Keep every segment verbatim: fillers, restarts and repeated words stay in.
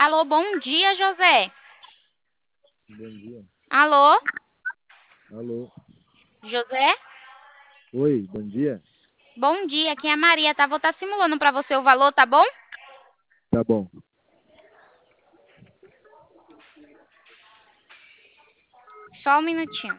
Alô, bom dia, José. Bom dia. Alô, Alô. José? Oi, bom dia. Bom dia, aqui é a Maria, tá? Vou estar simulando para você o valor, tá bom? Tá bom. Só um minutinho.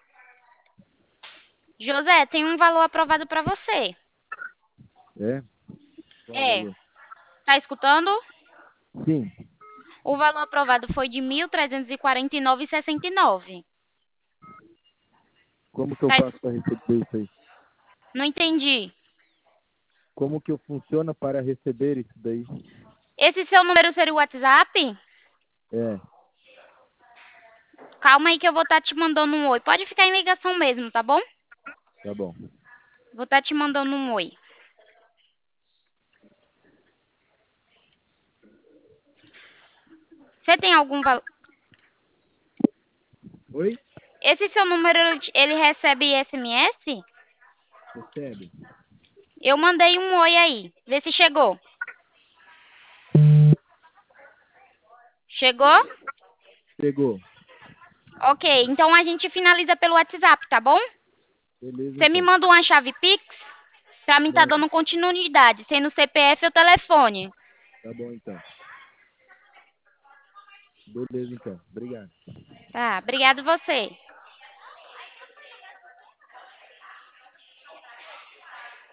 José, tem um valor aprovado para você. É? Qual o É, valor? tá escutando? Sim. O valor aprovado foi de mil trezentos e quarenta e nove reais e sessenta e nove centavos. Como que eu Tá, es- faço para receber isso aí? não entendi. Como que eu funciona para receber isso daí? Esse seu número seria o WhatsApp? É, Calma aí que eu vou estar te mandando um oi. Pode ficar em ligação mesmo, tá bom? tá bom. Vou estar te mandando um oi. Você tem algum valor? Oi? Esse seu número, ele ele recebe S M S? Recebe. Eu mandei um oi aí. Vê se chegou. Chegou? Chegou. Ok, então a gente finaliza pelo WhatsApp, tá bom? Beleza, Você me então. manda uma chave Pix pra mim tá Mano, dando continuidade, sendo C P F ou telefone. tá bom, então. Beleza, então. Obrigado. Tá, obrigado você.